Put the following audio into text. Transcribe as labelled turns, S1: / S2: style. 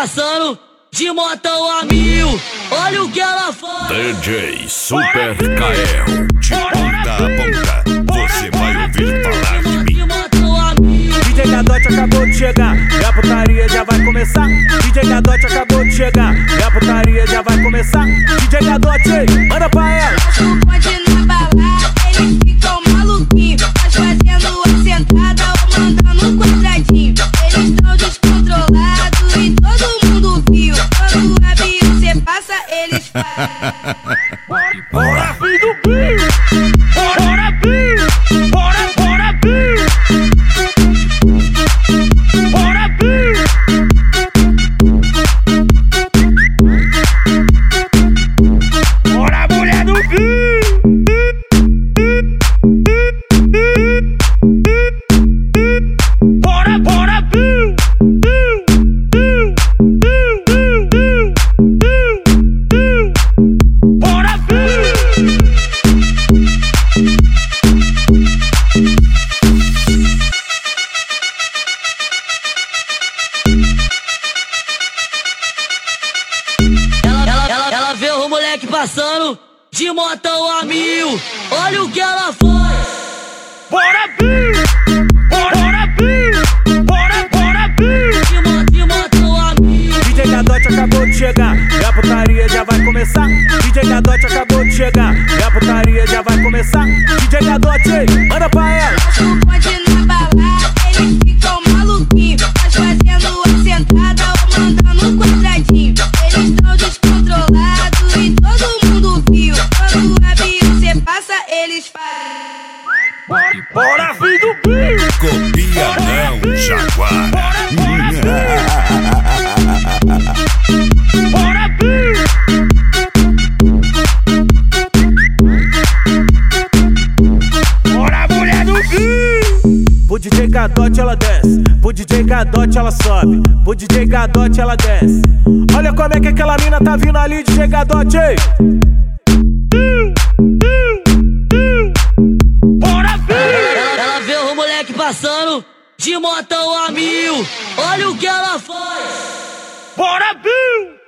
S1: passando de motão a mil. Olha o que ela faz.
S2: DJ Super Kael, de ponta a ponta, você vai ouvir falar de mim.
S3: DJ Gadote acabou de chegar e a putaria já vai começar. DJ Gadote acabou de chegar e a putaria já vai começar. DJ Gadote, manda pra ela.
S4: Pode na balada, eles ficam maluquinhos. Nós fazendo a sentada ou mandando um quadradinho. Eles tão descontrolados e todo mundo viu. Quando a Beyoncé passa, eles fazem.
S3: Bora, filho do Pio! Bora, Pio! Bora, Pio! Bora, Pio! Bora, mulher do Pio! Bora, Pio! Bora, Pio!
S1: Ela vê o moleque passando de motão a mil. Olha o que ela faz.
S3: Bora, Pio! Bora, Pio! Bora, Pio!
S1: De motão a mil.
S3: DJ Gadote acabou de chegar e a putaria já vai começar. DJ Gadote acabou de chegar e a putaria já vai começar. DJ Gadote, manda pra ela.
S4: Pode na balada, eles ficam maluquinhos. Nós fazendo a sentada ou mandando um quadradinho. Eles tão descontrolados e todo mundo viu. Quando a Beyoncé passa, eles fazem.
S3: Bora, filho do Pio!
S2: Copia não, Jaguar.
S3: Bora, Pio! Bora, mulher do Pio! Pro DJ Gadote ela desce, pro DJ Gadote ela sobe, pro DJ Gadote ela desce. Olha como é que aquela mina tá vindo ali, DJ Gadote! Bora, Pio!
S1: Ela vê o moleque passando de motão a mil. Olha o que ela faz.
S3: Bora, Pio!